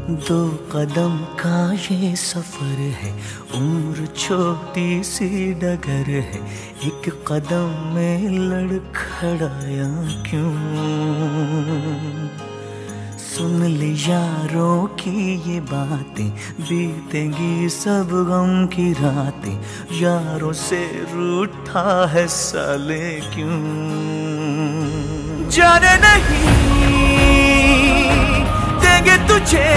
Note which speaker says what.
Speaker 1: दो कदम का ये सफर है, उम्र छोटी सी डगर है, एक कदम में लड़खड़ाया क्यों। सुन ले यारों की ये बातें, बीतेंगी सब गम की रातें, यारों से रूठा है साले क्यों। जाने नहीं देंगे तुझे